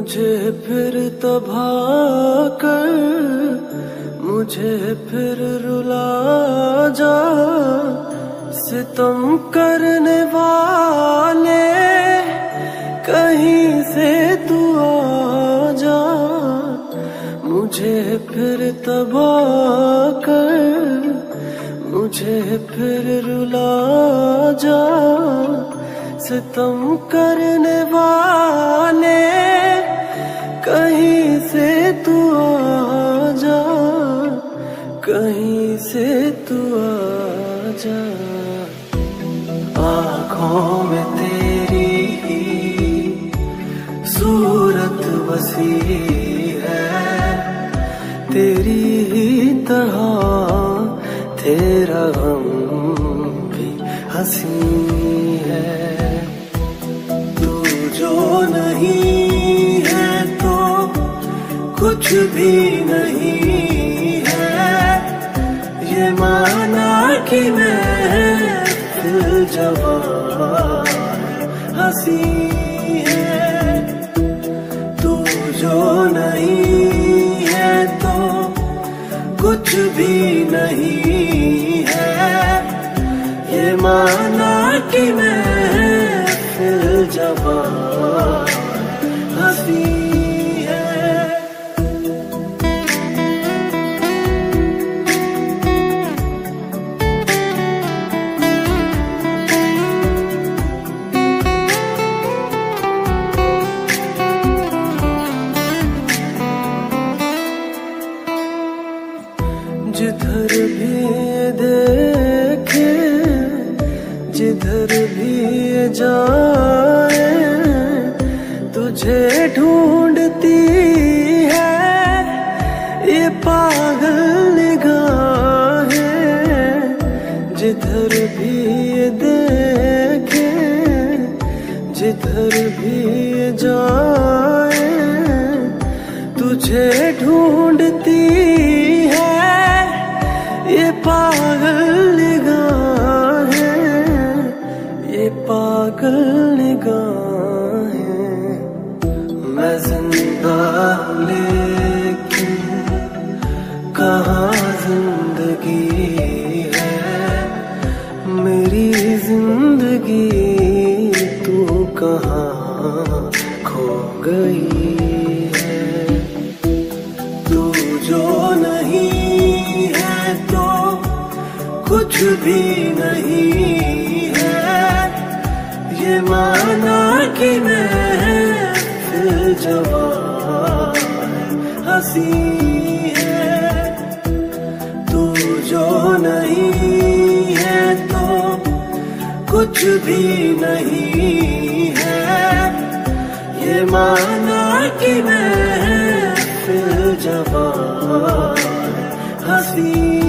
मुझे फिर तबाह कर, मुझे फिर रुला जा। सितम करने वाले कहीं से तू आ जा। मुझे फिर तबाह कर, मुझे फिर रुला जा। सितम करने वाले कहीं से तू आ जा, कहीं से तू आ जा। आँखों में तेरी ही सूरत बसी है, तेरी ही तरह तेरा गम भी हंसी है। तू जो नहीं है तो कुछ भी नहीं है, ये माना कि मैं दिल जवान हंसी है। तू जो नहीं है तो कुछ भी नहीं है, ये माना कि मैं दिल जवान हंसी है। जिधर भी देखे, जिधर भी जाए, तुझे ढूंढती है ये पागल निगाहें। जिधर भी देखे, जिधर भी जाए, तुझे ढूंढती ये पागल निगाहें, ये पागल निगाहें। मैं जिंदा हूँ लेकिन कहाँ जिंदगी है, मेरी जिंदगी तू कहाँ खो गई है। तू जो नहीं है तो कुछ भी नहीं है, ये माना कि मैं दिल जवान हंसी है। तू जो नहीं है तो कुछ भी नहीं है, ये माना कि मैं दिल जवान हंसी